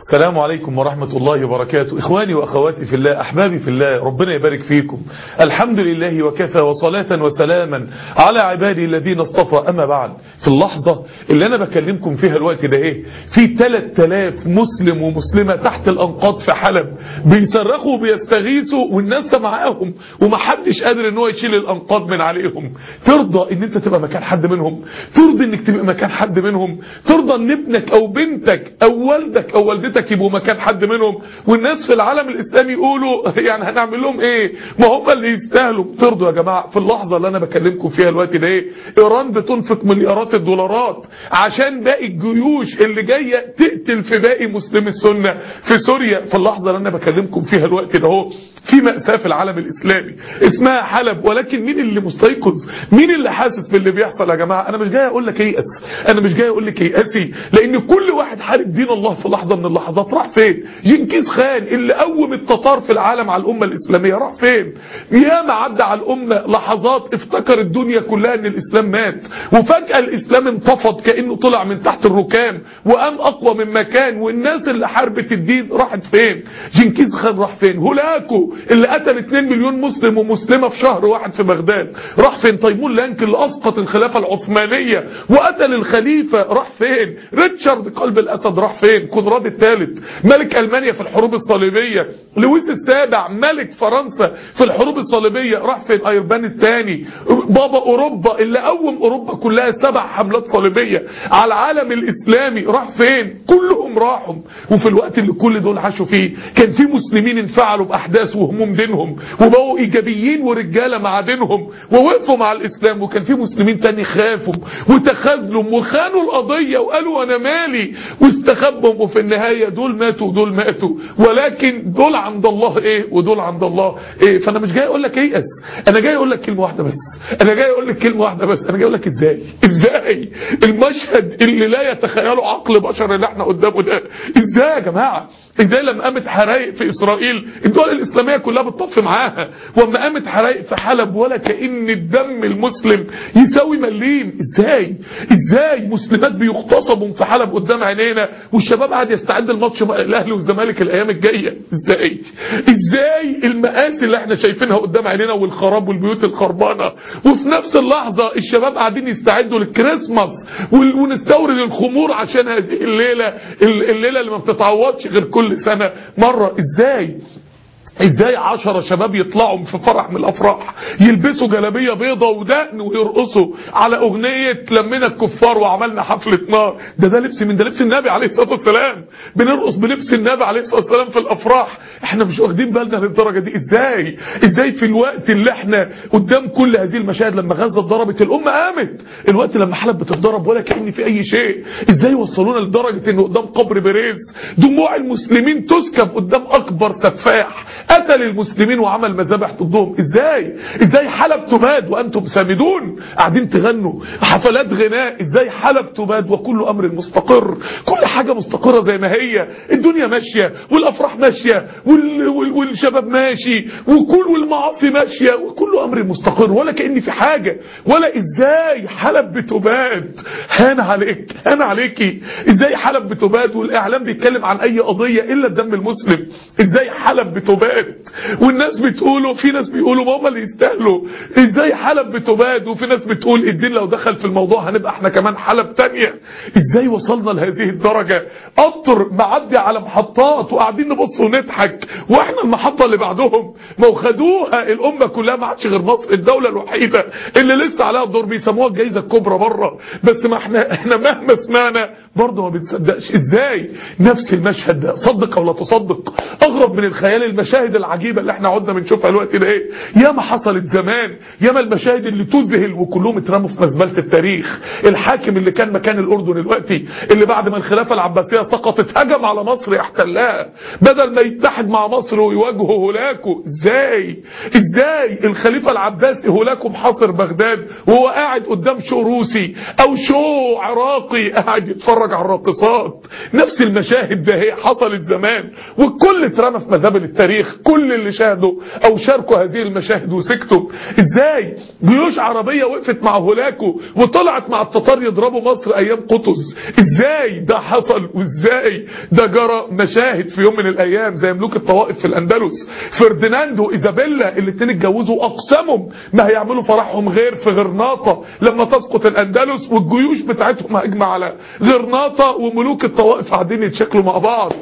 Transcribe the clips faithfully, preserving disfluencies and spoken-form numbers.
السلام عليكم ورحمة الله وبركاته. إخواني وأخواتي في الله، أحبابي في الله، ربنا يبارك فيكم. الحمد لله وكفى، وصلاة وسلاما على عبادي الذين اصطفى. أما بعد، في اللحظة اللي أنا بكلمكم فيها الوقت ده إيه في ثلاثة آلاف مسلم ومسلمة تحت الأنقاض في حلب بيصرخوا وبيستغيثوا والناس معاهم ومحدش قادر ان هو يشيل الأنقاض من عليهم. ترضى ان انت تبقى مكان حد منهم؟ ترضى انك تبقى مكان حد منهم؟ ترضى ان ابنك او بنتك او والدك او والدتك يبقوا مكان حد منهم؟ والناس في العالم الاسلامي يقولوا يعني هنعمل لهم ايه؟ ما هم اللي يستاهلوا. ترضوا يا جماعه؟ في اللحظه اللي انا بكلمكم فيها الوقت ده ايه ايران بتنفق مليارات الدولارات عشان باقي الجيوش اللي جايه تقتل في باقي مسلمي السنه في سوريا. في اللحظه اللي انا بكلمكم فيها الوقت ده اهو في مأساة في العالم الإسلامي اسمها حلب، ولكن مين اللي مستيقظ؟ مين اللي حاسس باللي بيحصل يا جماعة؟ أنا مش جاي أقول لك ييأس، أنا مش جاي أقول لك ييأسي، لأن كل واحد حارب دين الله في لحظة من اللحظات راح فين؟ جنكيز خان اللي قوم التتار في العالم على الأمة الإسلامية راح فين؟ ياما عدى على الأمة لحظات افتكر الدنيا كلها إن الإسلام مات، وفجأة الإسلام انتفض كأنه طلع من تحت الركام وقام أقوى من مكان، والناس اللي حاربت الدين راحت فين؟ جنكيز خان راح فين؟ هولاكو اللي قتل اتنين مليون مسلم ومسلمة في شهر واحد في بغداد راح فين؟ تيمور لانك اللي اسقط الخلافة العثمانية وقتل الخليفة راح فين؟ ريتشارد قلب الاسد راح فين؟ كونراد الثالث ملك المانيا في الحروب الصليبية، لويس السابع ملك فرنسا في الحروب الصليبية راح فين؟ ايربان الثاني بابا اوروبا اللي قوم اوروبا كلها سبع حملات صليبية على العالم الاسلامي راح فين؟ كلهم راحوا. وفي الوقت اللي كل دول عاشوا فيه كان في مسلمين انفعلوا باحداث وهموم دينهم وبقوا ايجابيين ورجاله مع دينهم ووقفوا مع الاسلام، وكان في مسلمين تاني خافوا وتخاذلوا وخانوا القضيه وقالوا انا مالي واستخبوا، وفي النهايه دول ماتوا ودول ماتوا، ولكن دول عند الله ايه ودول عند الله ايه. فانا مش جاي اقول لك ييأس، انا جاي اقول لك كلمه واحده بس، انا جاي اقول لك كلمه واحده بس، انا جاي اقول لك ازاي ازاي المشهد اللي لا يتخيله عقل بشر اللي احنا قدامه ده. ازاي يا جماعه؟ ازاي لما قامت حرايق في اسرائيل الدول الاسلاميه كلها بتطفي معاها، واما قامت حرايق في حلب ولا كأن الدم المسلم يساوي مليم؟ ازاي ازاي مسلمات بيغتصبوا في حلب قدام عينينا والشباب قاعد يستعد الماتش الاهلي والزمالك الايام الجايه؟ ازاي ازاي المآسي اللي احنا شايفينها قدام عينينا والخراب والبيوت الخربانه، وفي نفس اللحظه الشباب قاعدين يستعدوا للكريسماس ونستورد الخمور عشان هذه الليله الليله اللي ما بتتعوضش غير كل كل سنة مرة. ازاي ازاي عشرة شباب يطلعوا في فرح من الافراح يلبسوا جلابيه بيضة ودقن ويرقصوا على اغنية لمنا الكفار وعملنا حفلة نار؟ ده ده لبس من ده لبس النبي عليه الصلاة والسلام، بنرقص بلبس النبي عليه الصلاة والسلام في الافراح. احنا مش واخدين بالنا للدرجة دي؟ ازاي ازاي في الوقت اللي احنا قدام كل هذه المشاهد لما غزة اتضربت الامة قامت، الوقت لما حلب بتتضرب ولا كأن في اي شيء؟ ازاي وصلونا لدرجة انه قدام قبر بيريز دموع المسلمين تسكب قدام اكبر سفاح قتل المسلمين وعمل مذابح ضدهم؟ ازاي ازاي حلب تباد وانتم سامدون قاعدين تغنوا حفلات غناء؟ ازاي حلب تباد وكل امر مستقر؟ كل حاجة مستقرة زي ما هي، الدنيا ماشية والافراح ماشية وال... وال... والشباب ماشي وكل والمعاصي ماشية وكل امر مستقر ولا كأن في حاجة. ولا ازاي حلب بتباد؟ هان عليك هان عليكي. ازاي حلب بتباد والاعلام بيتكلم عن اي قضية الا الدم المسلم؟ ازاي حلب بتباد والناس بتقولوا، في ناس بيقولوا ماما اللي يستاهلوا؟ ازاي حلب بتباد وفي ناس بتقول الدين لو دخل في الموضوع هنبقى احنا كمان حلب تانية؟ ازاي وصلنا لهذه الدرجة؟ قطر معدي على محطات وقاعدين نبص ونضحك واحنا المحطة اللي بعدهم ما خدوها الامة كلها، ما عادش غير مصر الدولة الوحيدة اللي لسه عليها الدور، بيسموها الجائزة الكبرى بره، بس ما احنا احنا مهما سمعنا برضه ما بنصدقش. ازاي نفس المشهد ده؟ صدق او لا تصدق، اغرب من الخيال المشاهد العجيبة اللي احنا عدنا بنشوفها الوقت ده ايه؟ ياما حصلت زمان، ياما المشاهد اللي تذهل وكلهم اترموا في مزبلة التاريخ. الحاكم اللي كان مكان الاردن الوقتي اللي بعد ما الخلافة العباسية سقطت هجم على مصر يحتلها بدل ما يتحد مع مصر ويواجهه هولاكو. ازاي ازاي الخليفة العباسي هولاكو محاصر بغداد وهو قاعد قدام شو روسي او شو عراقي قاعد يتفرج بتتفرج على الراقصات. نفس المشاهد ده هي حصلت زمان والكل اترمى في مزابل التاريخ. كل اللي شاهدوا او شاركوا هذه المشاهد وسكتوا. ازاي جيوش عربية وقفت مع هولاكو وطلعت مع التتار يضربوا مصر ايام قطز؟ ازاي ده حصل؟ وازاي ده جرى؟ مشاهد في يوم من الايام زي ملوك الطوائف في الاندلس، فرديناند وايزابيلا الاتنين اتجوزوا، اقسموا ما هيعملوا فرحهم غير في غرناطة لما تسقط الاندلس، والجيوش بتاعتهم هجمة على غرناطة وملوك الطوائف قاعدين يتشكلوا مع بعض.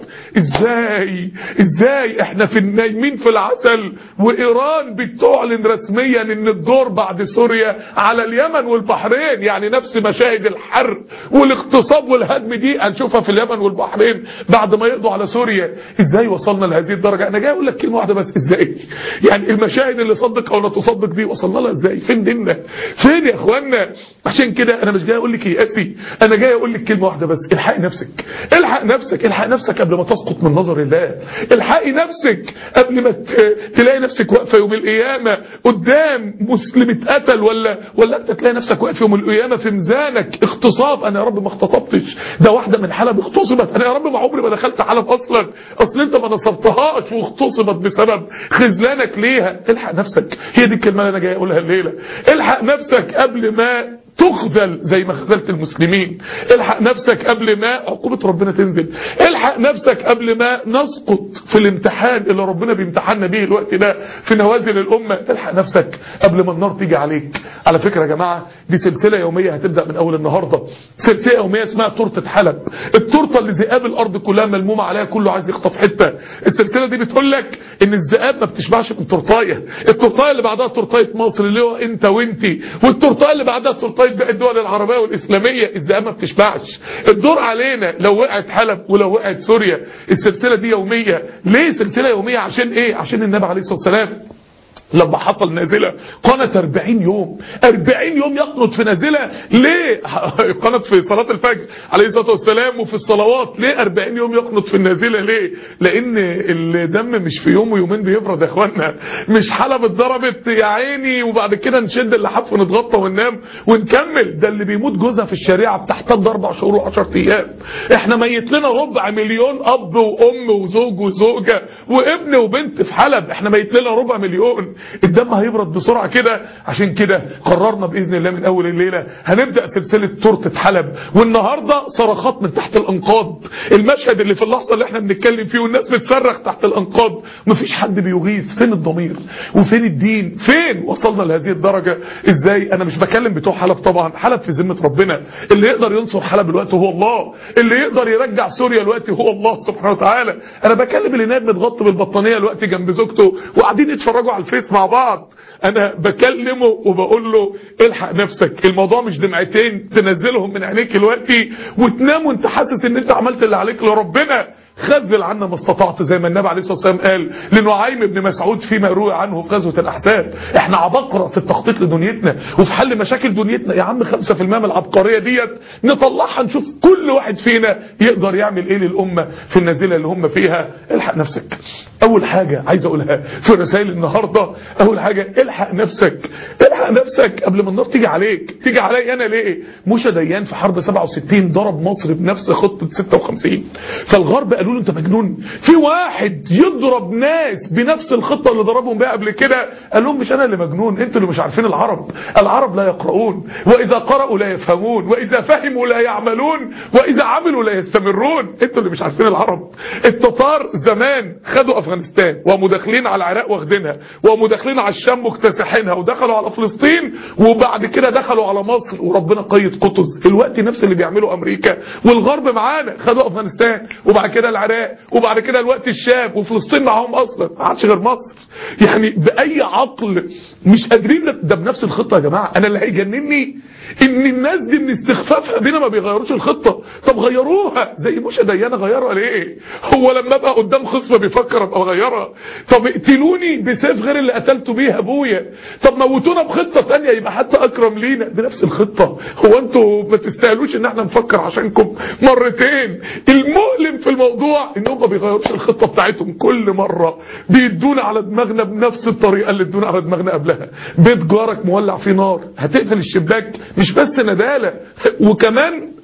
ازاي ازاي احنا في النايمين في العسل وايران بتعلن رسميا ان الدور بعد سوريا على اليمن والبحرين؟ يعني نفس مشاهد الحرب والاغتصاب والهدم دي هنشوفها في اليمن والبحرين بعد ما يقضوا على سوريا. ازاي وصلنا لهذه الدرجة؟ انا جاي اقول لك كلمة واحدة بس، ازاي؟ يعني المشاهد اللي صدق او لا تصدق دي وصلنا لها ازاي؟ فين ديننا؟ فين يا اخوانا؟ عشان كده انا مش جاي اقول لك يأسي، انا جاي اقول لك كلمة واحدة بس، الحقي نفسك، الحق نفسك، الحق نفسك قبل ما تسقط من نظر الله. الحقي نفسك قبل ما تلاقي نفسك واقفة يوم القيامة قدام مسلم اتقتل، ولا ولا انت تلاقي نفسك واقف يوم القيامة في ميزانك اغتصاب. انا يا رب ما اغتصبتش، ده واحدة من حلب اغتصبت، انا يا رب ما عمري ما دخلت حلب اصلا، اصل انت ما نصرتهاش واغتصبت بسبب خذلانك ليها. الحق نفسك، هي دي الكلمة اللي انا جاي اقولها الليلة. الحق نفسك قبل ما تخذل زي ما خذلت المسلمين. الحق نفسك قبل ما عقوبة ربنا تنزل. الحق نفسك قبل ما نسقط في الامتحان اللي ربنا بيمتحننا به الوقت ده في نوازل الأمة. الحق نفسك قبل ما النار تيجي عليك. على فكرة يا جماعة دي سلسلة يومية هتبدأ من أول النهاردة، سلسلة يومية اسمها تورتة حلب، التورتة اللي ذئاب الأرض كلها ملمومة عليها، كله عايز يخطف حتة. السلسلة دي بتقول لك إن الذئاب ما بتشبعش من تورتاية، التورتاية اللي بعدها تورتاية مصر اللي هو أنت وأنتي، والتورتاية اللي بعدها تورتاية باقي الدول العربية والإسلامية. الذئاب ما بتشبعش. الدور علينا لو وقعت حلب ولو وقعت سوريا. السلسلة دي يومية. ليه سلسلة يومية؟ عشان ايه؟ عشان النبي عليه الصلاة والسلام لما حصل نازلة قنت أربعين يوم، أربعين يوم يقنط في نازلة. ليه؟ قنت في صلاة الفجر عليه الصلاة والسلام وفي الصلوات. ليه أربعين يوم يقنط في النازلة؟ ليه؟ لأن الدم مش في يوم ويومين بيبرد يا اخوانا. مش حلب اتضربت يا عيني وبعد كده نشد اللحاف ونتغطى وننام ونكمل. ده اللي بيموت جوزها في الشريعة بتحتاج أربع شهور وعشر أيام. احنا ميت لنا ربع مليون أب وأم وزوج وزوجة وابن وبنت في حلب. احنا ميت لنا ربع مليون. الدم هيبرد بسرعة كده. عشان كده قررنا بإذن الله من أول الليلة هنبدأ سلسلة تورتة حلب. والنهاردة صرخات من تحت الأنقاض، المشهد اللي في اللحظة اللي احنا بنتكلم فيه والناس بتصرخ تحت الأنقاض، مفيش حد بيغيث. فين الضمير وفين الدين؟ فين وصلنا لهذه الدرجة؟ ازاي؟ انا مش بكلم بتوع حلب طبعا، حلب في ذمة ربنا. اللي يقدر ينصر حلب الوقت هو الله، اللي يقدر يرجع سوريا الوقت هو الله سبحانه وتعالى. انا بكلم اللي نايم متغطى بالبطانية الوقت جنب زوجته وقاعدين يتفرجوا على الفيس مع بعض. انا بكلمه وبقول له الحق نفسك. الموضوع مش دمعتين تنزلهم من عينيك دلوقتي وتنام وانت حاسس ان انت عملت اللي عليك لربنا. خذل عنا ما استطعت زي ما النبي عليه الصلاة والسلام قال لنعيم بن مسعود فيما روى عنه في غزوة الأحزاب. احنا عبقرة في التخطيط لدنيتنا وفي حل مشاكل دنيتنا. يا عم خمسة في المية من العبقرية ديت نطلعها نشوف كل واحد فينا يقدر يعمل ايه للأمة في النازلة اللي هم فيها. الحق نفسك. اول حاجة عايز اقولها في رسائل النهاردة، اول حاجة الحق نفسك، الحق نفسك قبل ما النار تيجي عليك. تيجي علي انا ليه؟ موشى ديان في حرب سبعة وستين ضرب مصر بنفس خطة ستة وخمسين. فالغرب قالوا له انت مجنون، في واحد يضرب ناس بنفس الخطة اللي ضربهم بها قبل كده؟ قال لهم مش انا اللي مجنون، انتوا اللي مش عارفين العرب. العرب لا يقرؤون، واذا قرأوا لا يفهمون، واذا فهموا لا يعملون، واذا عملوا لا يستمرون. انتوا اللي مش عارفين العرب. التتار زمان خدوا افغانستان ومداخلين على العراق واخدينها ومداخلين على الشام مكتسحينها ودخلوا على فلسطين وبعد كده دخلوا على مصر وربنا قيد قطز. الوقت نفس اللي بيعمله امريكا والغرب معانا، خدوا افغانستان وبعد كده العراق وبعد كده الوقت الشام وفلسطين معاهم اصلا، ما عادش غير مصر. يعني باي عقل مش قادرين. ده بنفس الخطه يا جماعه. انا اللي هيجنني ان الناس دي من استخفافها بينا ما بيغيروش الخطه. طب غيروها زي موشى ديان. غيرها ليه؟ هو لما ابقى قدام خصم بيفكر ابقى اغيرها؟ طب اقتلوني بسيف غير اللي قتلتوا بيه ابويا، طب موتونا بخطه ثانيه يبقى حتى اكرم لينا. بنفس الخطه. هو انتوا ما تستاهلوش ان احنا نفكر عشانكم مرتين؟ المؤلم في الموضوع انهم ما بيغيروش الخطه بتاعتهم، كل مره بيدونا على دماغنا بنفس الطريقه اللي ادونا على دماغنا قبلها. بيت جارك مولع فيه نار، هتقفل الشباك؟ مش بس ندالة، وكمان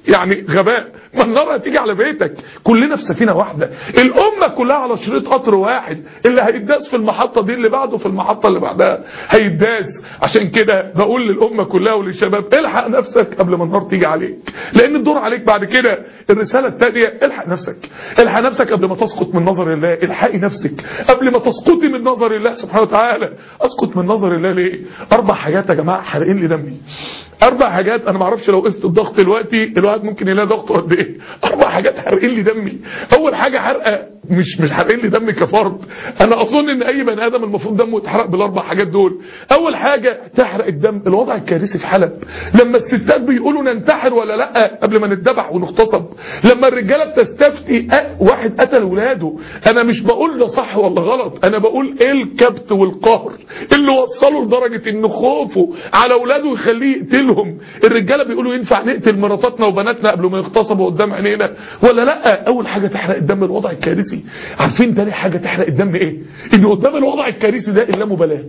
يعني غباء. ما النار هتيجي على بيتك. كلنا في سفينة واحدة، الأمة كلها على شريط قطر واحد، اللي هيداس في المحطة دي اللي بعده في المحطة اللي بعدها هيداس. عشان كده بقول للأمة كلها وللشباب الحق نفسك قبل ما النار تيجي عليك، لأن الدور عليك بعد كده. الرسالة الثانية الحق نفسك، الحق نفسك قبل ما تسقط من نظر الله. الحقي نفسك قبل ما تسقطي من نظر الله سبحانه وتعالى. اسقط من نظر الله ليه؟ أربع حاجات يا جماعة حارقين لي دمي. أربع حاجات أنا ما اعرفش لو قست الضغط دلوقتي الواحد ممكن يلاقي ضغطه قد إيه. أربع حاجات حارقين لي دمي. أول حاجة حرقة مش مش حارقين لي دمي كفرد، أنا أظن إن أي بني آدم المفروض دمه يتحرق بالأربع حاجات دول. أول حاجة تحرق الدم الوضع الكارثي في حلب، لما الستات بيقولوا ننتحر ولا لأ قبل ما نتذبح ونغتصب، لما الرجالة بتستفتي واحد قتل ولاده. أنا مش بقول ده صح ولا غلط، أنا بقول إيه الكبت والقهر اللي وصلوا لدرجة إن خوفه على ولاده يخليه يقتل لهم. الرجاله بيقولوا ينفع نقتل مراتاتنا وبناتنا قبل ما يغتصبوا قدام عينينا ولا لا؟ اول حاجه تحرق الدم الوضع الكارثي. عارفين تاني حاجه تحرق الدم ايه؟ ان قدام الوضع الكارثي ده اللامبالاه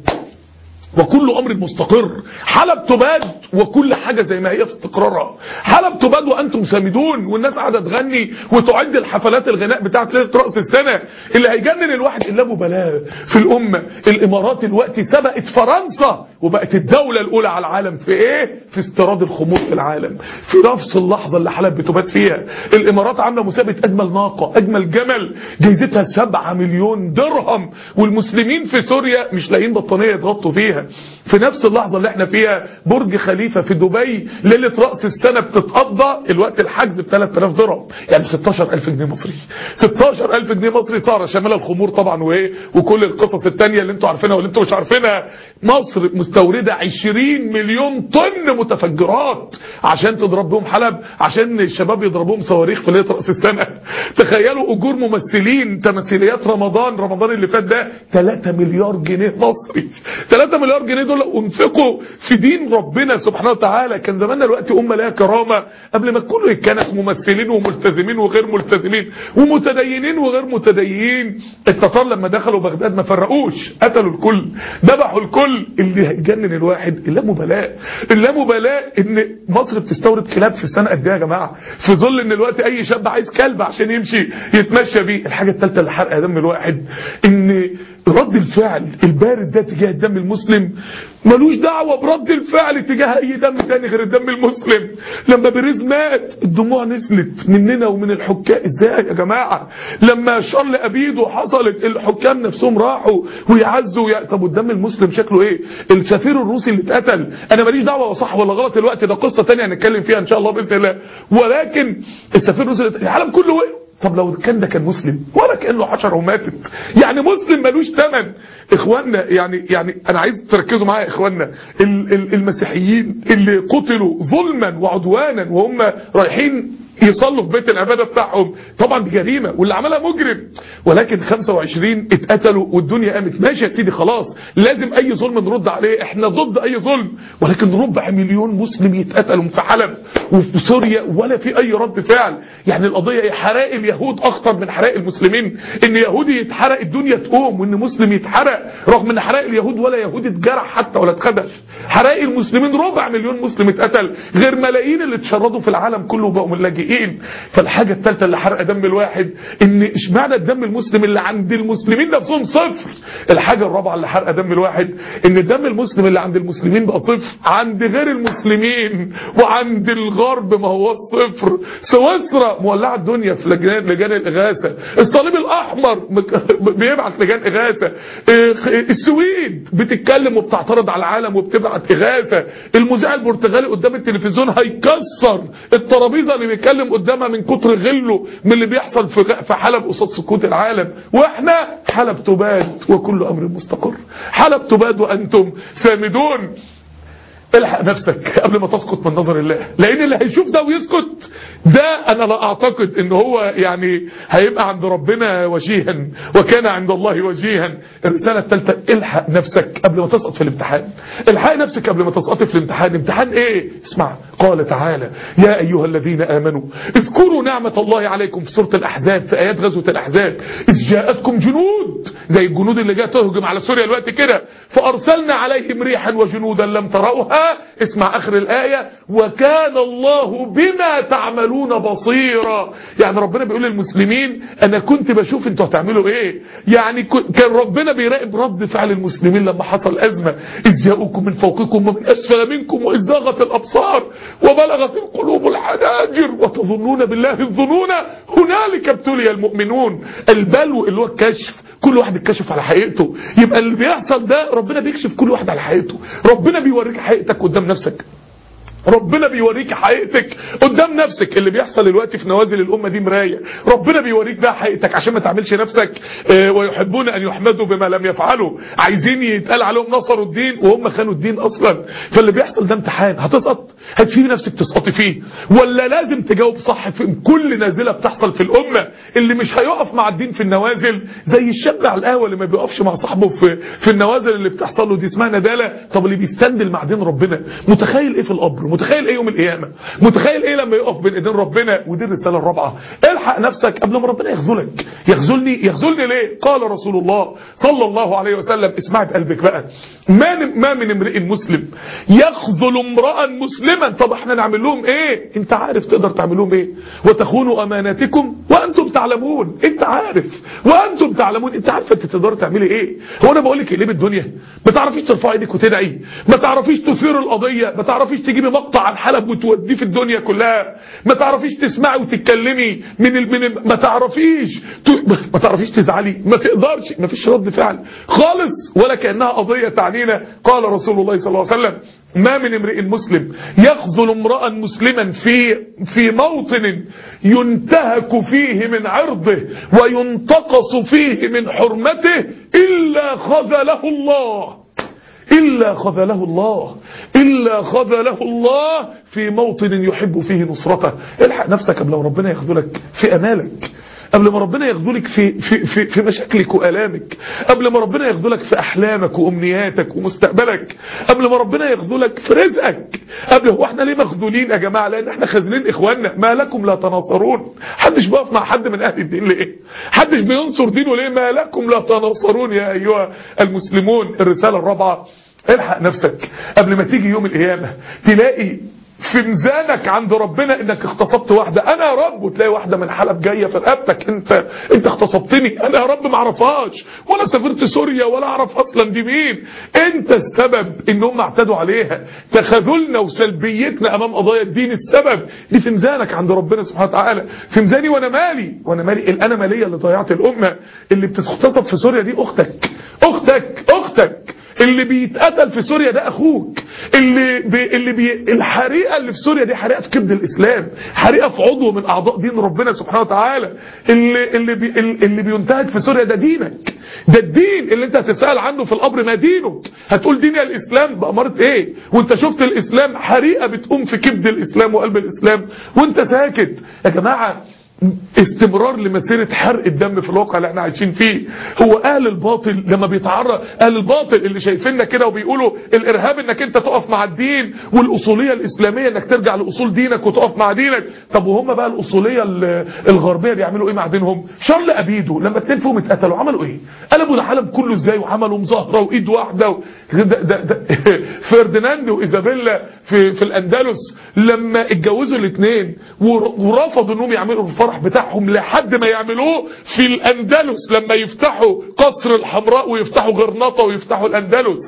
وكل امر مستقر. حلب تباد وكل حاجه زي ما هي في استقرارها. حلب تباد وانتم سامدون، والناس قاعده تغني وتعد الحفلات الغناء بتاعت ليله راس السنه. اللي هيجنن الواحد اللامبالاه في الامه. الامارات دلوقتي سبقت فرنسا وبقت الدوله الاولى على العالم في ايه؟ في استيراد الخمور في العالم. في نفس اللحظه اللي حلب بتباد فيها الامارات عامله مسابقه اجمل ناقه اجمل جمل جايزتها سبعة مليون درهم، والمسلمين في سوريا مش لاقيين بطانيه يتغطوا فيها. في نفس اللحظة اللي احنا فيها برج خليفة في دبي ليلة رأس السنة بتتقضى الوقت الحجز ب ثلاثة آلاف درهم، يعني ستاشر ألف جنيه مصري. ستاشر ألف جنيه مصري صار شامل الخمور طبعا وايه وكل القصص التانية اللي انتوا عارفينها واللي انتوا مش عارفينها. مصر مستوردة عشرين مليون طن متفجرات عشان تضرب بهم حلب، عشان الشباب يضربوهم صواريخ في ليلة رأس السنة. تخيلوا اجور ممثلين تمثيليات رمضان رمضان اللي فات ده ثلاثة مليار جنيه مصري. ثلاثة مليار جنيه دول لو انفقوا في دين ربنا سبحانه وتعالى كان زماننا دلوقتي امه لها كرامه، قبل ما كله يتكنس ممثلين وملتزمين وغير ملتزمين ومتدينين وغير متدينين. التتار لما دخلوا بغداد ما فرقوش، قتلوا الكل ذبحوا الكل. اللي هيجنن الواحد اللامبالاه. اللامبالاه ان مصر بتستورد كلاب في السنه قد ايه يا جماعه؟ في ظل ان دلوقتي اي شاب عايز كلب عشان يمشي يتمشى بيه. الحاجه الثالثه اللي حرقه دم الواحد ان رد الفعل البارد ده تجاه الدم المسلم ملوش دعوة برد الفعل تجاه اي دم تاني غير الدم المسلم. لما بيريز مات الدموع نزلت مننا ومن الحكام. ازاي يا جماعة؟ لما شارل ابيدو حصلت الحكام نفسهم راحوا ويعزوا يا... طب والدم المسلم شكله ايه؟ السفير الروسي اللي اتقتل انا ماليش دعوة صح ولا غلط الوقت ده قصة تانية هنتكلم فيها ان شاء الله باذن الله، ولكن السفير الروسي اللي العالم كله وقف. طب لو كان ده كان مسلم ولا كأنه حشرة وماتت، يعني مسلم ملوش ثمن. اخواننا يعني يعني انا عايز تركزوا معايا اخواننا المسيحيين اللي قتلوا ظلما وعدوانا وهم رايحين يصلوا في بيت العبادة بتاعهم، طبعا دي جريمة واللي عملها مجرم، ولكن خمسة وعشرين اتقتلوا والدنيا قامت. ماشي يا سيدي خلاص لازم اي ظلم نرد عليه، احنا ضد اي ظلم، ولكن ربع مليون مسلم يتقتلوا في حلب وفي سوريا ولا في اي رد فعل. يعني القضية حرائق اليهود اخطر من حرائق المسلمين. ان يهودي يتحرق الدنيا تقوم، وان مسلم يتحرق رغم ان حرائق اليهود ولا يهودي اتجرح حتى ولا اتخدش. حرائق المسلمين ربع مليون مسلم اتقتل غير ملايين اللي اتشردوا في العالم كله وبقوا ملاجئين. فالحاجة الثالثة اللي حرق دم الواحد ان اشمعنى الدم المسلم اللي عند المسلمين نفسهم صفر. الحاجة الرابعة اللي حرق دم الواحد ان الدم المسلم اللي عند المسلمين بقى صفر، عند غير المسلمين وعند الغرب ما هو صفر. سويسرا مولعة الدنيا في لجان لجان الاغاثة، الصليب الاحمر بيبعت لجان اغاثة، السويد بتتكلم وبتعترض على العالم وبتبعت اغاثة، المذيع البرتغالي قدام التلفزيون هيكسر الترابيزة اللي بيتكلم قدامها من كتر غله من اللي بيحصل في في حلب قصاد سكوت العالم. واحنا حلب تباد وكل امر مستقر. حلب تباد وانتم سامدون. الحق نفسك قبل ما تسقط من نظر الله، لان اللي هيشوف ده ويسكت ده انا لا اعتقد ان هو يعني هيبقى عند ربنا وجيها وكان عند الله وجيها. الرساله الثالثه الحق نفسك قبل ما تسقط في الامتحان. الحق نفسك قبل ما تسقط في الامتحان. امتحان ايه؟ اسمع قال تعالى يا أيها الذين آمنوا اذكروا نعمة الله عليكم في سورة الأحزاب، في آيات غزوة الأحزاب، إذ جاءتكم جنود زي الجنود اللي جاءت تهجم على سوريا الوقت كده، فأرسلنا عليهم ريحا وجنودا لم تروها. اسمع آخر الآية وكان الله بما تعملون بصيرا. يعني ربنا بيقول للمسلمين أنا كنت بشوف انتوا هتعملوا ايه. يعني كان ربنا بيراقب رد فعل المسلمين لما حصل أزمة، إذ جاءوكم من فوقكم ومن أسفل منكم وإذ زاغت الأبصار وبلغت القلوب الحناجر وتظنون بالله الظنون هنالك ابتلي المؤمنون. البلو اللي هو الكشف، كل واحد يتكشف على حقيقته. يبقى اللي بيحصل ده ربنا بيكشف كل واحد على حقيقته، ربنا بيوريك حقيقتك قدام نفسك، ربنا بيوريك حقيقتك قدام نفسك. اللي بيحصل دلوقتي في نوازل الأمة دي مراية، ربنا بيوريك بقى حقيقتك عشان ما تعملش نفسك اه ويحبون أن يحمدوا بما لم يفعلوا، عايزين يتقال عليهم نصروا الدين وهم خانوا الدين أصلا. فاللي بيحصل ده امتحان، هتسقط هتسيب نفسك تسقطي فيه ولا لازم تجاوب صح في كل نازلة بتحصل في الأمة. اللي مش هيقف مع الدين في النوازل زي الشاب على القهوة اللي ما بيقفش مع صاحبه في في النوازل اللي بتحصل له دي اسمها ندالة. طب اللي بيستندل مع دين ربنا متخيل ايه في القبر، متخيل ايه يوم القيامة، متخيل ايه لما يقف بين ايدين ربنا. ودي الرسالة الرابعة، الحق نفسك قبل ما ربنا يخذلك. يخذلني يخذلني ليه؟ قال رسول الله صلى الله عليه وسلم، اسمع بقلبك بقى، ما ما من امرئ مسلم يخذل امرأ مسلما. طب احنا نعمل لهم ايه؟ انت عارف تقدر تعمل لهم ايه؟ وتخونوا اماناتكم وانتم تعلمون. انت عارف وانتم تعلمون، انت عارفه انت تقدر تعملي ايه. هو انا بقول لك اقلبي الدنيا؟ ما تعرفيش ترفعي ايدك وتدعي؟ ما تعرفيش تثير القضيه؟ ما تعرفيش تجيبي مقطع عن حلب وتوديه في الدنيا كلها؟ ما تعرفيش تسمعي وتتكلمي من ال... من ال... ما تعرفيش ت... ما تعرفيش تزعلي؟ ما تقدرش، ما فيش رد فعل خالص ولا كانها قضيه تعنينا. قال رسول الله صلى الله عليه وسلم ما من امرئ مسلم يخذل امرأ مسلما في في موطن ينتهك فيه من عرضه وينتقص فيه من حرمته إلا خذله الله إلا خذله الله إلا خذله الله في موطن يحب فيه نصرته. الحق نفسك قبل ما ربنا يخذلك في أمالك، قبل ما ربنا يخذلك في في في في مشاكلك وآلامك، قبل ما ربنا يخذلك في أحلامك وأمنياتك ومستقبلك، قبل ما ربنا يخذلك في رزقك. قبل هو احنا ليه مخذولين يا جماعة؟ لأن احنا خاذلين إخواننا. ما لكم لا تناصرون؟ حدش بيقف مع حد من أهل الدين ليه؟ حدش بينصر دينه ليه؟ ما لكم لا تناصرون يا أيها المسلمون. الرسالة الرابعة، الحق نفسك قبل ما تيجي يوم القيامة تلاقي في ميزانك عند ربنا انك اغتصبت واحدة. انا يا رب، وتلاقي واحدة من حلب جاية في رقبتك، انت انت اغتصبتني، انا يا رب ما اعرفهاش ولا سافرت سوريا ولا اعرف اصلا دي مين. انت السبب ان هم اعتدوا عليها. تخاذلنا وسلبيتنا امام قضايا الدين السبب. دي في ميزانك عند ربنا سبحانه وتعالى. في ميزاني وانا مالي وانا مالي الانا ماليه اللي ضيعت الامه. اللي بتتغتصب في سوريا دي اختك اختك اختك اللي بيتقتل في سوريا ده اخوك. اللي بي اللي بي الحريقه اللي في سوريا دي حريقه في كبد الاسلام، حريقه في عضو من اعضاء دين ربنا سبحانه وتعالى. اللي اللي بي اللي بينتهك في سوريا ده دينك، ده الدين اللي انت هتسال عنه في القبر. ما دينك؟ هتقول ديني الاسلام باماره ايه وانت شفت الاسلام حريقه بتقوم في كبد الاسلام وقلب الاسلام وانت ساكت؟ يا جماعه استمرار لمسيرة حرق الدم في الواقع اللي احنا عايشين فيه. هو اهل الباطل لما بيتعرض، اهل الباطل اللي شايفيننا كده وبيقولوا الارهاب انك انت تقف مع الدين والاصولية الاسلامية انك ترجع لاصول دينك وتقف مع دينك. طب وهم بقى الاصولية الغربية بيعملوا ايه مع دينهم؟ شارل ابيدو لما اتنين فيهم اتقتلوا عملوا ايه؟ قلبوا العالم كله ازاي وعملوا مظاهرة وايد واحدة و... ده ده ده فرديناند وايزابيلا في في الاندلس لما اتجوزوا الاثنين ورفضوا انهم يعملوا الفرح بتاعهم لحد ما يعملوه في الأندلس لما يفتحوا قصر الحمراء ويفتحوا غرناطة ويفتحوا الأندلس.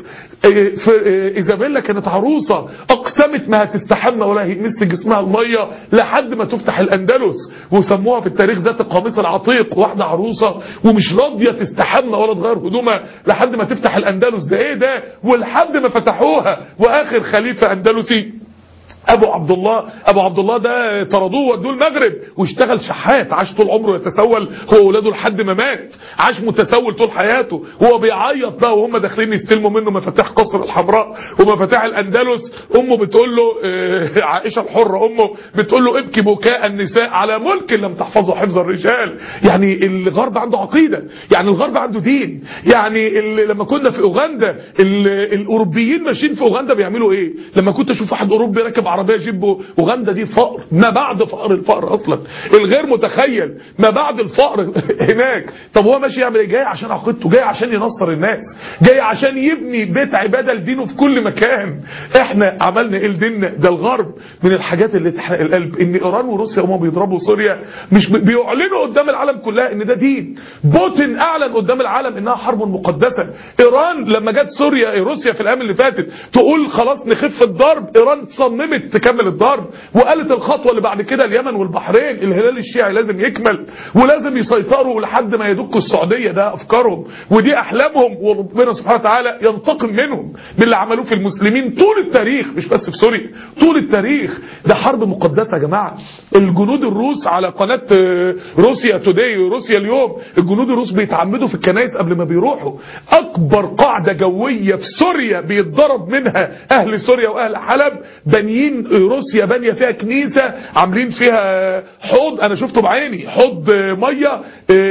إيزابيلا كانت عروسة أقسمت ما هتستحمى ولا هيمس جسمها المية لحد ما تفتح الأندلس، وسموها في التاريخ ذات القميص العتيق. واحدة عروسة ومش راضية تستحمى ولا تغير هدومها لحد ما تفتح الأندلس. ده ايه ده؟ ولحد ما فتحوها وآخر خليفة أندلسي ابو عبد الله ابو عبد الله ده طردوه ودوه المغرب واشتغل شحات. عاش طول عمره يتسول هو واولاده لحد ما مات. عاش متسول طول حياته وهو بيعيط بقى وهم داخلين يستلموا منه مفاتيح قصر الحمراء ومفاتيح الاندلس. امه بتقول له اه عائشه الحره امه بتقول له ابكي بكاء النساء على ملك لم تحفظه حفظ الرجال. يعني الغرب عنده عقيده، يعني الغرب عنده دين. يعني لما كنا في اوغندا الاوروبيين ماشيين في اوغندا بيعملوا ايه؟ لما كنت اشوف واحد اوروبي راكب بعربيه جيب. اوغندا دي فقر ما بعد فقر الفقر اصلا الغير متخيل ما بعد الفقر هناك. طب هو ماشي يعمل ايه؟ جاي عشان عقيدته، جاي عشان ينصر الناس، جاي عشان يبني بيت عباده لدينه في كل مكان. احنا عملنا ايه لديننا؟ ده الغرب من الحاجات اللي تحرق القلب ان ايران وروسيا هما بيضربوا سوريا مش بيعلنوا قدام العالم كلها ان ده دين. بوتين اعلن قدام العالم انها حرب مقدسه. ايران لما جت سوريا روسيا في الايام اللي فاتت تقول خلاص نخف الضرب، ايران صممت تكمل الضرب وقالت الخطوه اللي بعد كده اليمن والبحرين الهلال الشيعي لازم يكمل ولازم يسيطروا لحد ما يدكوا السعوديه. ده افكارهم ودي احلامهم، وربنا سبحانه وتعالى ينتقم منهم باللي عملوه في المسلمين طول التاريخ مش بس في سوريا، طول التاريخ. ده حرب مقدسه يا جماعه. الجنود الروس على قناه روسيا توداي روسيا اليوم، الجنود الروس بيتعمدوا في الكنائس قبل ما بيروحوا. اكبر قاعده جويه في سوريا بيتضرب منها اهل سوريا واهل حلب، بانيين روسيا بانيه فيها كنيسه عاملين فيها حوض، انا شفته بعيني، حوض ميه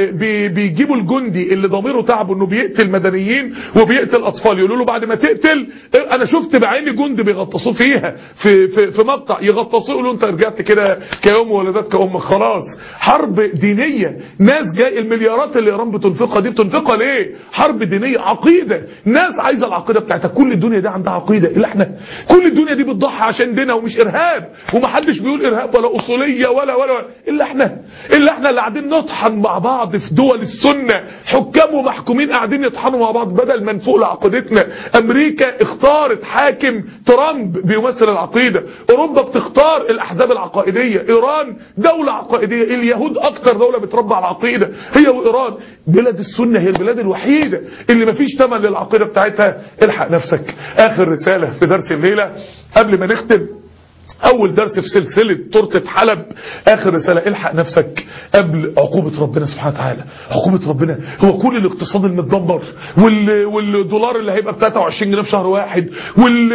بيجيبوا الجندي اللي ضميره تعبه انه بيقتل مدنيين وبيقتل اطفال يقولوا له بعد ما تقتل، انا شفت بعيني جندي بيغطسوه فيها في في في مقطع يغطسوه يقولوا انت رجعت كده كيوم ولدتك امك. خلاص حرب دينيه، ناس جاي المليارات اللي ايران بتنفقها دي بتنفقها ليه؟ حرب دينيه، عقيده، ناس عايزه العقيده بتاعتها. كل الدنيا دي عندها عقيده الا احنا. كل الدنيا دي بتضحي عشان دينها ومش ارهاب، ومحدش بيقول ارهاب ولا اصوليه ولا ولا الا احنا، الا احنا اللي قاعدين نطحن مع بعض في دول السنه، حكام ومحكومين قاعدين يطحنوا مع بعض بدل ما نفوق لعقيدتنا. امريكا اختارت حاكم ترامب بيمثل العقيده، اوروبا بتختار الاحزاب العقائديه، ايران دوله عقائديه، اليهود اكتر دوله بتربى على العقيده هي وايران. بلاد السنه هي البلاد الوحيده اللي مفيش ثمن للعقيده بتاعتها. الحق نفسك. اخر رساله في درس الليله قبل ما نختم، اول درس في سلسله تورته حلب، اخر رساله، الحق نفسك قبل عقوبه ربنا سبحانه وتعالى. عقوبه ربنا هو كل الاقتصاد المتدمر وال... والدولار اللي هيبقى ب ثلاثة وعشرين جنيه في شهر واحد، وال...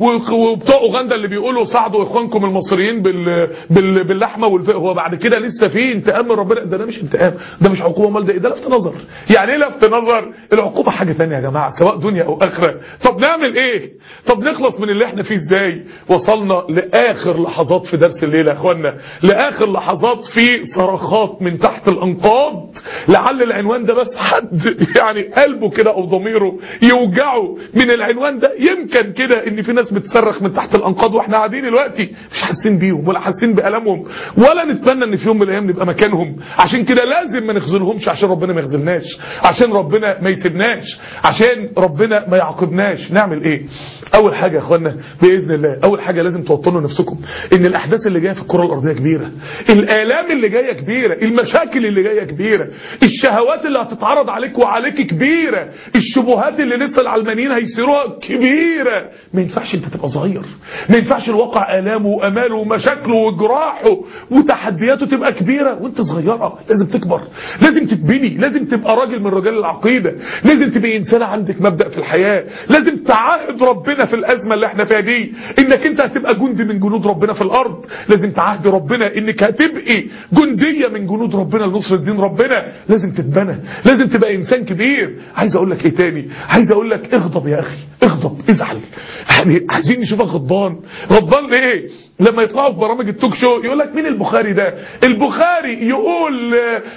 وبتوع اوغندا اللي بيقولوا ساعدوا اخوانكم المصريين بال... بال... باللحمه والف... هو بعد كده لسه في انتقام من ربنا. ده, ده مش انتقام، ده مش عقوبه، امال ده ايه؟ ده لفت نظر. يعني ايه لفت نظر؟ العقوبه حاجه ثانيه يا جماعه سواء دنيا او اخره. طب نعمل ايه؟ طب نخلص من اللي احنا فيه ازاي؟ وصلنا لاخر اخر لحظات في درس الليله يا اخوانا، لاخر لحظات في صرخات من تحت الانقاض. لعل العنوان ده بس حد يعني قلبه كده او ضميره يوجعه من العنوان ده. يمكن كده ان في ناس بتصرخ من تحت الانقاض واحنا قاعدين دلوقتي مش حاسين بيهم ولا حاسين بالامهم ولا نتمنى ان في يوم من الايام نبقى مكانهم. عشان كده لازم ما نخذلهمش، عشان ربنا ما يخذلناش، عشان ربنا ما يسيبناش، عشان ربنا ما يعاقبناش. نعمل ايه؟ اول حاجه يا اخوانا باذن الله، اول حاجه لازم توطنوا نفسكم ان الاحداث اللي جايه في الكره الارضيه كبيره، الالام اللي جايه كبيره، المشاكل اللي جايه كبيره، الشهوات اللي هتتعرض عليك وعليك كبيره، الشبهات اللي لسه العلمانيين هيصيروها كبيره. ما ينفعش انت تبقى صغير، ما ينفعش الواقع الامه واماله ومشاكله وجراحه وتحدياته تبقى كبيره وانت صغيره. لازم تكبر، لازم تتبني، لازم تبقى راجل من رجال العقيده، لازم تبقى انسان عندك مبدأ في الحياه، لازم تعاهد ربنا في الازمه اللي احنا فيها دي انك انت هتبقى جندي من جنود ربنا في الارض. لازم تعهد ربنا انك هتبقي جنديه من جنود ربنا لنصر الدين ربنا. لازم تتبنى، لازم تبقى انسان كبير. عايز اقول لك ايه تاني؟ عايز اقول لك اغضب يا اخي، اغضب، ازعل. يعني عايزين نشوفك غضبان. غضبان ليه؟ لما يطلعوا في برامج التوك شو يقول لك مين البخاري ده؟ البخاري يقول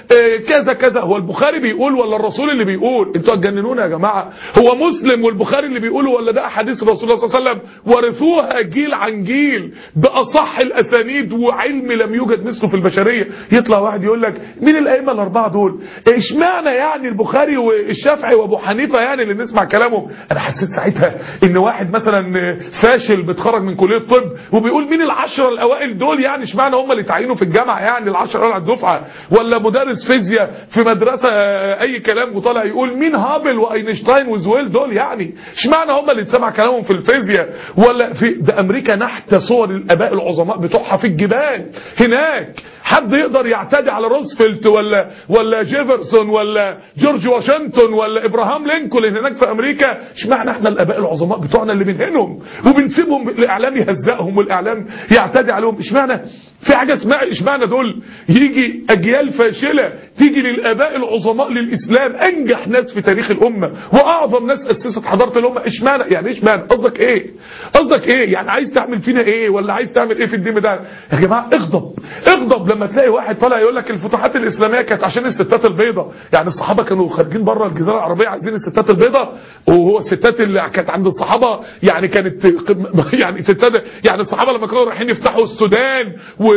كذا كذا. هو البخاري بيقول ولا الرسول اللي بيقول؟ انتوا هتجننونا يا جماعه. هو مسلم والبخاري اللي بيقوله ولا ده احاديث الرسول صلى الله عليه وسلم ورثوها جيل عن جيل باصح الاسانيد وعلم لم يوجد مثله في البشريه؟ يطلع واحد يقول لك مين الائمه الاربعه دول؟ اشمعنى يعني البخاري والشافعي وابو حنيفه يعني اللي نسمع كلامهم؟ انا حسيت ساعتها ان واحد مثلا فاشل بيتخرج من كليه الطب وبيقول مين العشرة الاوائل دول؟ يعني اشمعنى هم اللي تعينوا في الجامعه يعني العشرة الاوائل على الدفعه؟ ولا مدرس فيزياء في مدرسه اي كلام وطالع يقول مين هابل واينشتاين وزويل دول؟ يعني اشمعنى هم اللي اتسمع كلامهم في الفيزياء؟ ولا في ده امريكا نحت صور الاباء العظماء بتوعها في الجبال هناك حد يقدر يعتدي على روزفلت ولا ولا جيفرسون ولا جورج واشنطن ولا ابراهام لينكولن هناك في امريكا؟ اشمعنى احنا الاباء العظماء بتوعنا اللي بنهنهم وبنسيبهم الاعلام يهزقهم والاعلام يعتدي عليهم؟ اشمعنى في حاجه اسمها اشمعنى دول يجي اجيال فاشله تيجي للاباء العظماء للاسلام، انجح ناس في تاريخ الامه واعظم ناس اسست حضاره الامه؟ اشمعنى؟ يعني اشمعنى؟ قصدك ايه؟ قصدك ايه؟ يعني عايز تعمل فينا ايه ولا عايز تعمل ايه في الدين ده؟ يا جماعه اغضب اغضب لما تلاقي واحد طالع يقول لك الفتوحات الاسلاميه كانت عشان الستات البيضاء. يعني الصحابه كانوا خارجين بره الجزيره العربيه عايزين الستات البيضاء، وهو الستات اللي كانت عند الصحابه يعني كانت يعني ستات يعني الصحابه لما كانوا رايحين يفتحوا السودان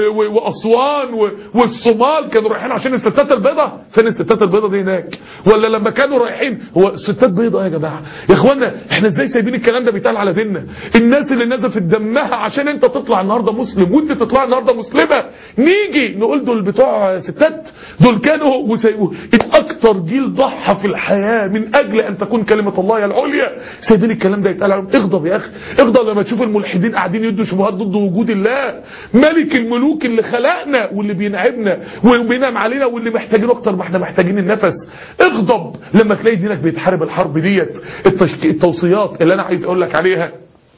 واسوان والصومال كانوا رايحين عشان الستات البيضاء؟ فين الستات البيضاء دي هناك؟ ولا لما كانوا رايحين هو الستات بيضاء؟ يا جماعه يا اخوانا احنا ازاي سايبين الكلام ده بيتقال على ديننا؟ الناس اللي نزفت دمها عشان انت تطلع النهارده مسلم وانت تطلع النهارده مسلمه نيجي نقول دول بتوع ستات؟ دول كانوا وسيبوا اكتر جيل ضحى في الحياه من اجل ان تكون كلمه الله هي العليا، سايبين الكلام ده يتقال عليهم؟ اغضب يا اخي اغضب لما تشوف الملحدين قاعدين يدوا شبهات ضد وجود الله، ملك الملوك اللي خلقنا واللي بينعمنا وبينعم علينا واللي محتاجين اكتر ما احنا محتاجين النفس. اغضب لما تلاقي دينك بيتحارب الحرب ديت. التوصيات اللي انا عايز اقول لك عليها،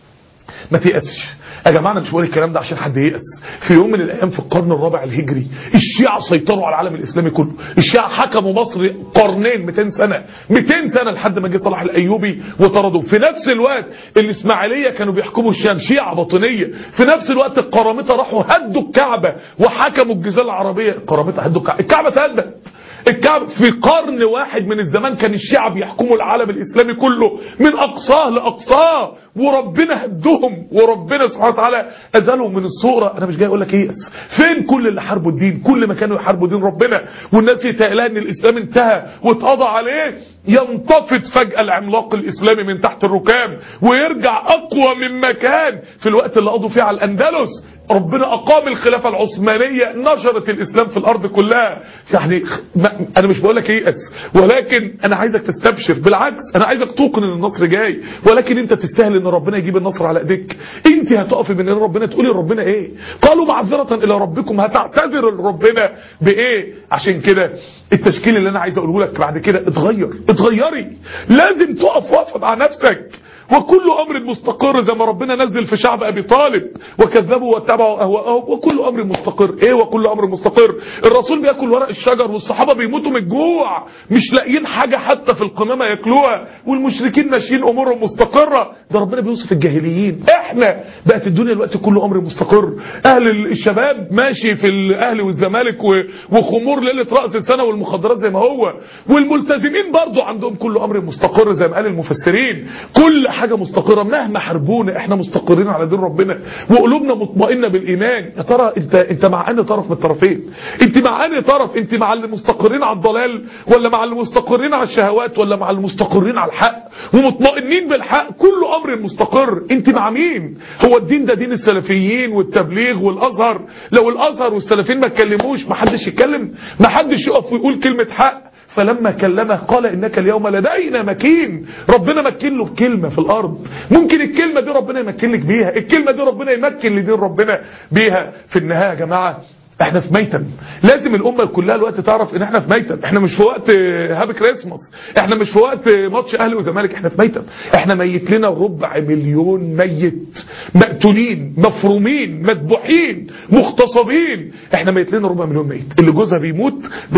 ما تيأسش يا جماعه. انا مش بقول الكلام ده عشان حد ييأس. في يوم من الايام في القرن الرابع الهجري الشيعة سيطروا على العالم الاسلامي كله. الشيعة حكموا مصر قرنين مئتين سنه مئتين سنه لحد ما جه صلاح الايوبي وطردوا. في نفس الوقت الاسماعيليه كانوا بيحكموا الشام شيعة باطنيه. في نفس الوقت القرامطه راحوا هدوا الكعبه وحكموا الجزيره العربيه. القرامطه هدوا الكعبه، الكعبه اتهدت. الكعبة في قرن واحد من الزمان كان الشيعة بيحكموا العالم الإسلامي كله من أقصاه لأقصاه، وربنا هدهم وربنا سبحانه وتعالى أزالهم من الصورة. أنا مش جاي أقول لك إيه، فين كل اللي حاربوا الدين؟ كل ما كانوا يحاربوا دين ربنا والناس يتقالها إن الإسلام انتهى واتقضى عليه، ينتفض فجأة العملاق الإسلامي من تحت الركام ويرجع أقوى مما كان في الوقت اللي قضوا فيه على الأندلس. ربنا أقام الخلافة العثمانية نشرت الإسلام في الأرض كلها. يعني أنا مش بقول لك ييأس، ولكن أنا عايزك تستبشر. بالعكس أنا عايزك توقن إن النصر جاي، ولكن أنت تستاهل إن ربنا يجيب النصر على إيديك. أنت هتقفي من ربنا تقولي لربنا إيه؟ قالوا معذرة إلى ربكم، هتعتذر لربنا بإيه؟ عشان كده التشكيل اللي أنا عايز أقوله لك بعد كده اتغير، اتغيري. لازم تقف وقفة مع نفسك. وكل امر مستقر زي ما ربنا نزل في شعب ابي طالب وكذبوا واتبعوا اهواءهم. وكل امر مستقر. ايه وكل امر مستقر؟ الرسول بياكل ورق الشجر والصحابه بيموتوا من الجوع مش لاقيين حاجه حتى في القمامه ياكلوها، والمشركين ماشيين امورهم مستقره. ده ربنا بيوصف الجاهليين. احنا بقت الدنيا دلوقتي كل امر مستقر. اهل الشباب ماشي في الاهلي والزمالك وخمور ليله راس السنه والمخدرات زي ما هو، والملتزمين برضو عندهم كل امر مستقر زي ما قال المفسرين. كل حاجة مستقرة مهما حربونا احنا مستقرين على دين ربنا وقلوبنا مطمئنة بالإيمان. يا ترى انت انت مع انهي طرف من الطرفين؟ انت مع انهي طرف؟ انت مع اللي مستقرين على الضلال ولا مع اللي مستقرين على الشهوات ولا مع اللي مستقرين على الحق ومطمئنين بالحق؟ كل امر مستقر. انت مع مين؟ هو الدين ده دين السلفيين والتبليغ والازهر؟ لو الازهر والسلفيين ما اتكلموش ما حدش يتكلم، ما حدش يقف ويقول كلمة حق. فلما كلمه قال انك اليوم لدينا مكين. ربنا مكن له بكلمه في الارض. ممكن الكلمه دي ربنا يمكن لك بيها، الكلمه دي ربنا يمكن لدين ربنا بيها. في النهايه يا جماعه احنا في ميتم. لازم الامه كلها الوقت تعرف ان احنا في ميتم. احنا مش في وقت هابي كريسماس، احنا مش في وقت ماتش اهلي وزمالك، احنا في ميتم. احنا ميت لنا ربع مليون ميت، مقتولين مفرومين مذبوحين مغتصبين. احنا ميت لنا ربع مليون ميت. اللي جوزها بيموت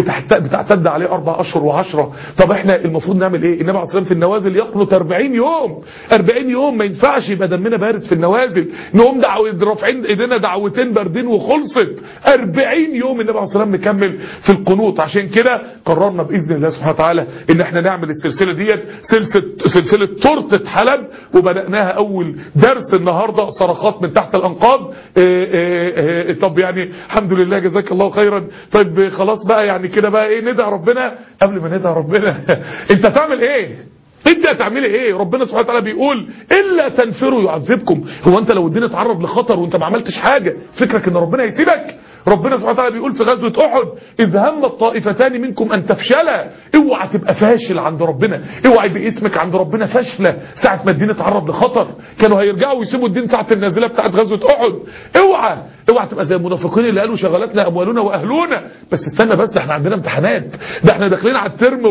بتعتد عليه اربع اشهر وعشرة. طب احنا المفروض نعمل ايه؟ النبي عليه الصلاه والسلام في النوازل يقنط أربعين يوم. أربعين يوم ما ينفعش يبقى دمنا بارد في النوازل، نقوم دعوه رافعين ايدينا دعوتين باردين وخلصت. أربعين يوم النبي عليه الصلاه والسلام مكمل في القنوط. عشان كده قررنا باذن الله سبحانه وتعالى ان احنا نعمل السلسله ديت سلسله سلسله تورته حلب، وبداناها اول درس النهارده صرخات من تحت الانقاض. إيه إيه إيه طب يعني الحمد لله جزاك الله خيرا. طيب خلاص بقى يعني كده بقى ايه ندعي ربنا. قبل ما ندعي ربنا انت تعمل ايه؟ انت هتعملي ايه؟ ربنا سبحانه وتعالى بيقول الا تنفروا يعذبكم. هو انت لو الدين اتعرض لخطر وانت ما عملتش حاجه فكرك ان ربنا هيسيبك؟ ربنا سبحانه وتعالى بيقول في غزوة أحد إذ هم الطائفتان منكم أن تفشلا. اوعى تبقى فاشل عند ربنا، اوعى يبقى اسمك عند ربنا فاشلة. ساعة ما الدين اتعرض لخطر كانوا هيرجعوا ويسيبوا الدين ساعة النازلة بتاعت غزوة أحد. اوعى اوعى تبقى زي المنافقين اللي قالوا شغلتنا اموالنا واهلنا. بس استنى بس، ده احنا عندنا امتحانات، ده احنا داخلين على الترم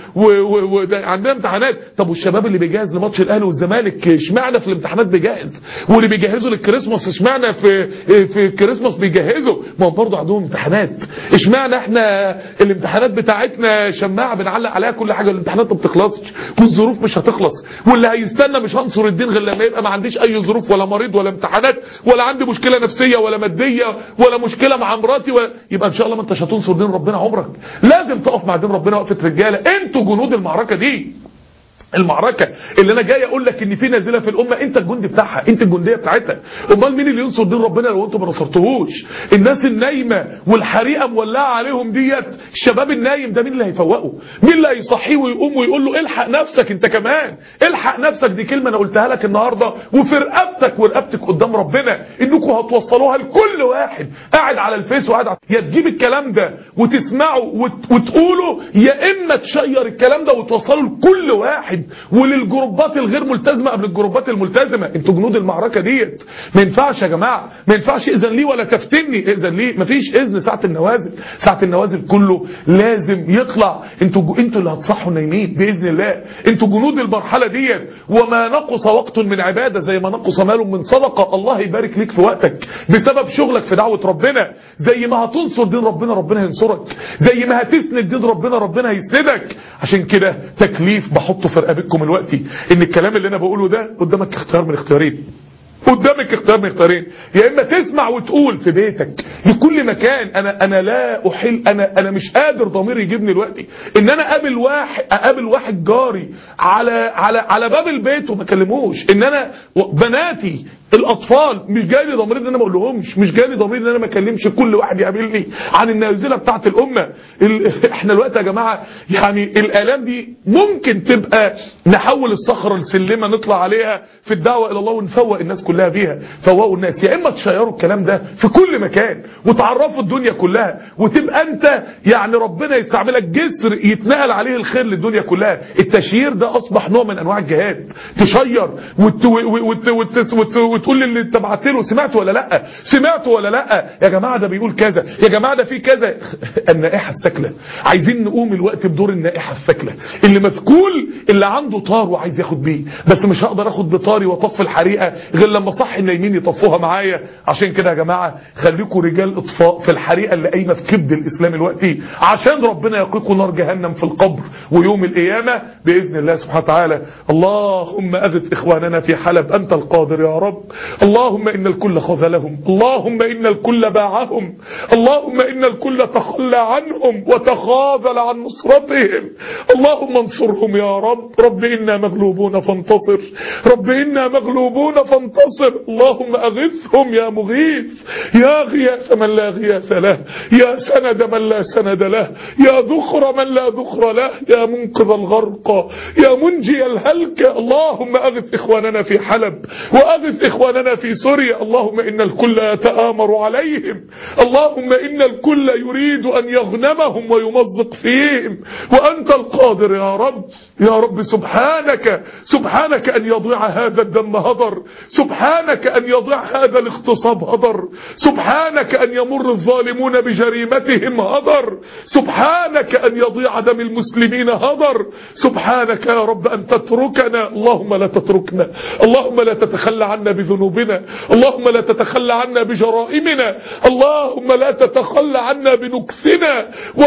وعندنا امتحانات. طب والشباب اللي بيجهز لماتش الاهلي والزمالك اشمعنى في الامتحانات بيجهز؟ واللي بيجهزوا للكريسماس اشمعنى في في الكريسماس بيجهزوا؟ ما هم برضه عندهم امتحانات. اشمعنى احنا الامتحانات بتاعتنا شماعه بنعلق عليها كل حاجه؟ الامتحانات ما بتخلصش والظروف مش هتخلص، واللي هيستنى مش هنصر الدين غير لما يبقى ما عنديش اي ظروف ولا مريض ولا امتحانات ولا عندي مشكله نفسيه ولا ماديه ولا مشكله مع مراتي ولا... يبقى ان شاء الله ما انتش هتنصر دين ربنا عمرك. لازم تقف مع دين ربنا وقفه رجاله. انتوا جنود المعركه دي، المعركة اللي انا جاي اقول لك ان في نازله في الامه، انت الجندي بتاعها، انت الجنديه بتاعتها. امال مين اللي ينصر دين ربنا لو انتم ما نصرتوهوش؟ الناس النايمه والحريقه مولعه عليهم ديت، الشباب النايم ده مين اللي هيفوقه؟ مين اللي هيصحيه ويقوم ويقول له الحق نفسك انت كمان، الحق نفسك؟ دي كلمه انا قلتها لك النهارده وفي رقبتك ورقبتك قدام ربنا، انكم هتوصلوها لكل واحد قاعد على الفيس وقاعد على... يا تجيب الكلام ده وتسمعه وت... وتقوله، يا اما تشير الكلام ده وتوصله لكل واحد وللجروبات الغير ملتزمه قبل الجروبات الملتزمه. انتوا جنود المعركه ديت. ما ينفعش يا جماعه، ما ينفعش اذن لي ولا تفتني. اذن لي مفيش اذن ساعه النوازل، ساعه النوازل كله لازم يطلع. انتوا انتوا اللي هتصحوا النايمين باذن الله، انتوا جنود المرحله ديت. وما نقص وقت من عباده زي ما نقص مال من صدقه، الله يبارك ليك في وقتك بسبب شغلك في دعوه ربنا. زي ما هتنصر دين ربنا ربنا هينصرك، زي ما هتسند دين ربنا ربنا هيسندك. عشان كده تكليف بحطه في رقبتكم دلوقتي، ان الكلام اللي انا بقوله ده قدامك اختيار من اختيارين، قدامك اختيار من اختيارين. يا اما تسمع وتقول في بيتك لكل مكان انا انا لا احل، انا انا مش قادر ضميري يجيبني دلوقتي ان انا اقابل واحد اقابل واحد جاري على على على باب البيت وما اكلموش، ان انا بناتي الاطفال مش جاي لي ضميري ان انا ما اقولهمش، مش جاي لي ضميري ان انا ما اكلمش كل واحد يقابلني عن النازله بتاعه الامه. ال... احنا دلوقتي يا جماعه يعني الالام دي ممكن تبقى نحول الصخره لسلمه نطلع عليها في الدعوه الى الله ونفوق الناس كلها بيها. فوقوا الناس، يا اما تشيروا الكلام ده في كل مكان وتعرفوا الدنيا كلها، وتبقى انت يعني ربنا يستعملك جسر يتنقل عليه الخير للدنيا كلها. التشيير ده اصبح نوع من انواع الجهاد. تشير وت... وت... وت... وت... وت... تقول اللي انت بعت له سمعته ولا لا، سمعته ولا لا، يا جماعه ده بيقول كذا، يا جماعه ده في كذا. النائحه الثكله، عايزين نقوم الوقت بدور النائحه الثكله اللي مذكول، اللي عنده طار وعايز ياخد بيه، بس مش هقدر اخد بطاري واطفي الحريقه غير لما صح النايمين يطفوها معايا. عشان كده يا جماعه خليكم رجال اطفاء في الحريقه اللي قايمه في كبد الاسلام دلوقتي، عشان ربنا يقيكم نار جهنم في القبر ويوم القيامه باذن الله سبحانه وتعالى. اللهم اغث اخواننا في حلب، انت القادر يا رب. اللهم إن الكل خذلهم، اللهم إن الكل باعهم، اللهم إن الكل تخلى عنهم وتخاذل عن نصرتهم. اللهم انصرهم يا رب. رب إنا مغلوبون فانتصر، رب إنا مغلوبون فانتصر. اللهم أغثهم يا مغيث، يا غياث من لا غياث له، يا سند من لا سند له، يا ذخر من لا ذخر له، يا منقذ الغرق، يا منجي الهلك. اللهم أغث إخواننا في حلب وأغث إخواننا في سوريا. اللهم إن الكل يتآمر عليهم، اللهم إن الكل يريد أن يغنمهم ويمزق فيهم، وأنت القادر يا رب. يا رب سبحانك، سبحانك أن يضيع هذا الدم هدر، سبحانك أن يضيع هذا الاغتصاب هدر، سبحانك أن يمر الظالمون بجريمتهم هدر، سبحانك أن يضيع دم المسلمين هدر، سبحانك يا رب أن تتركنا. اللهم لا تتركنا، اللهم لا تتخلى عنا بذنوبنا، اللهم لا تتخلى عنا بجرائمنا، اللهم لا تتخلى عنا بنكثنا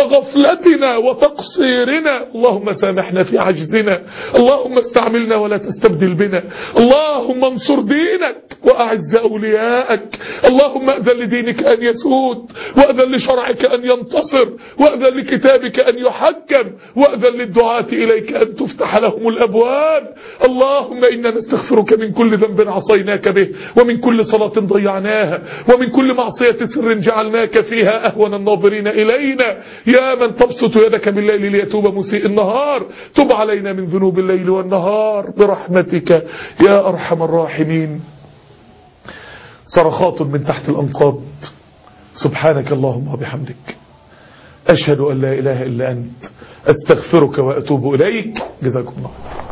وغفلتنا وتقصيرنا. اللهم سامحنا في عجزنا، اللهم استعملنا ولا تستبدل بنا، اللهم انصر دينك وأعز أولياءك، اللهم أذن لدينك أن يسود، وأذن لشرعك أن ينتصر، وأذن لكتابك أن يحكم، وأذن للدعاة إليك أن تفتح لهم الأبواب. اللهم إنا نستغفرك من كل ذنب عصيناك به، ومن كل صلاة ضيعناها، ومن كل معصية سر جعلناك فيها أهون الناظرين إلينا. يا من تبسط يدك بالليل ليتوب مسيء النهار، تب علينا من ذنوب الليل والنهار برحمتك يا أرحم الراحمين. صرخات من تحت الأنقاض. سبحانك اللهم وبحمدك، أشهد أن لا إله إلا أنت، أستغفرك وأتوب إليك. جزاكم الله.